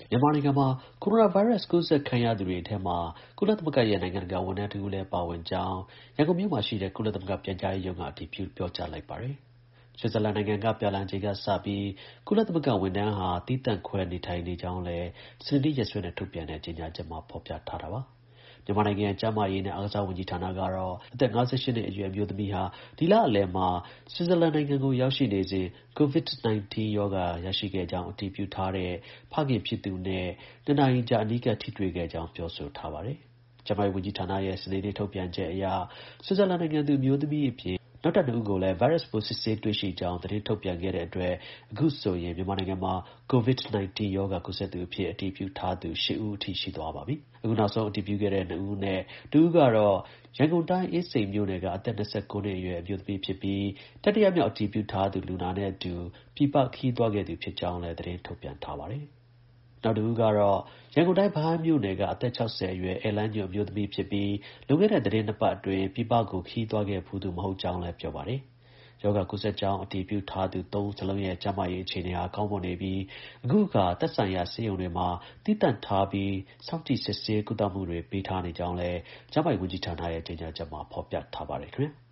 မြန်မာနိုင်ငံမှာ ကိုရိုနာဗိုင်းရပ်စ် ကူးစက်ခံရသူတွေထဲမှာ ကုလသမဂ္ဂရဲ့ နိုင်ငံတကာ ဝန်ထမ်းတစ်ဦးလည်း ပါဝင်ကြောင်း ရန်ကုန်မြို့မှာရှိတဲ့ ကုလသမဂ္ဂ ပြန်ကြားရေးရုံးက အတည်ပြု ပြောကြားလိုက်ပါတယ်။ ဆွစ်ဇာလန်နိုင်ငံက ပြန်လာချိန်ကစပြီး ကုလသမဂ္ဂ ဝန်ထမ်းဟာ သီးသန့်ခွဲ နေထိုင်နေကြောင်းလည်း စနေနေ့ ရက်စွဲနဲ့ ထုတ်ပြန်တဲ့ ကြေညာချက်မှာ ဖော်ပြထားတာပါ။ မြန်မာနိုင်ငံ ကျန်းမာရေးနဲ့ အားကစားဝန်ကြီးဌာနကတော့ အသက် ၅၈ နှစ်အရွယ် အမျိုးသမီးဟာ ဒီလအလယ်မှာ ဆွစ်ဇာလန်နိုင်ငံကို ရောက်ရှိနေစဉ် COVID-19 ရောဂါ ရရှိခဲ့ကြောင်း အတည်ပြုထားတဲ့ ဖခင်ဖြစ်သူနဲ့ ၂ နာရီကြာ အနီးကပ် ထိတွေ့ခဲ့ကြောင်း ပြောဆိုထားပါတယ်။ ကျန်းမာရေးဝန်ကြီးဌာနရဲ့ စနေနေ့ ထုတ်ပြန်ချက်အရ ဆွစ်ဇာလန်နိုင်ငံသူ အမျိုးသမီးအပြင် နောက်ထပ် 2 ဦးကိုလည်း ဗိုင်းရပ်စ်ပိုး စစ်ဆေးတွေ့ရှိကြောင်း သတင်းထုတ်ပြန်ခဲ့တဲ့အတွက် အခုဆိုရင် မြန်မာနိုင်ငံမှာ COVID-19 ရောဂါ ကူးစက်သူအဖြစ် အတည်ပြုထားသူ ၈ ဦးအထိ ရှိသွားပါပြီ။ အခုနောက်ဆုံး အတည်ပြုခဲ့တဲ့ 2 ဦးအနက် တစ်ဦးကတော့ ရန်ကုန်တိုင်း အင်းစိန်မြို့နယ်က အသက် ၂၉ နှစ်အရွယ် အမျိုးသမီးဖြစ်ပြီး တတိယမြောက် အတည်ပြုထားသူ လူနာနဲ့အတူ ပြည်ပခရီးသွားခဲ့သူ ဖြစ်ကြောင်းလည်း သတင်းထုတ်ပြန်ထားပါတယ်။ နောက်တစ်ဦးကတော့ ရန်ကုန်တိုင်း ဗဟန်းမြို့နယ်က အသက် ၆၀ အရွယ် ဧည့်လမ်းညွှန် အမျိုးသမီးဖြစ်ပြီး လွန်ခဲ့တဲ့ သီတင်း 2 ပတ်အတွင်း ပြည်ပကို ခရီးသွားခဲ့ဖူးသူ မဟုတ်ကြောင်းလည်း ပြောပါတယ်။ ရောဂါကူးစက်ကြောင်း အတည်ပြုထားသူ ၃ ဦးစလုံးရဲ့ ကျန်းမာရေး အခြေအနေဟာ ကောင်းမွန်နေပြီး အခုအခါ သက်ဆိုင်ရာ ဆေးရုံတွေမှာ သီးသန့်ထားပြီး စောင့်ကြည့် စစ်ဆေး ကုသမှုတွေ ပေးထားနေကြောင်းလည်း ကျန်းမာရေးဝန်ကြီးဌာနရဲ့ ကြေညာချက်မှာ ဖော်ပြထားပါတယ် ခင်ဗျာ။